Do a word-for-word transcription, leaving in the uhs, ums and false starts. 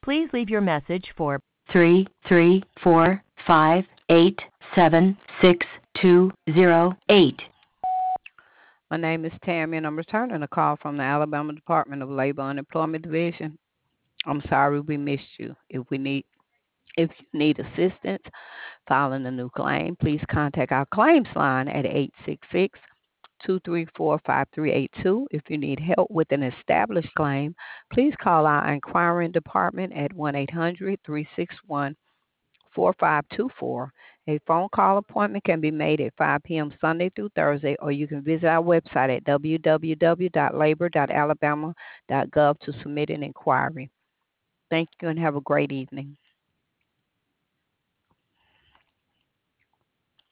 Please leave your message for three three four five eight seven six two zero eight. My name is Tammy, and I'm returning a call from the Alabama Department of Labor and Employment Division. I'm sorry we missed you. If we need if you need assistance filing a new claim, please contact our claims line at eight six six, two three four, five three eight two. If you need help with an established claim, please call our inquiring department at one eight hundred, three six one, four five two four. A phone call appointment can be made at five p.m. Sunday through Thursday, or you can visit our website at w w w dot labor dot alabama dot gov to submit an inquiry. Thank you and have a great evening.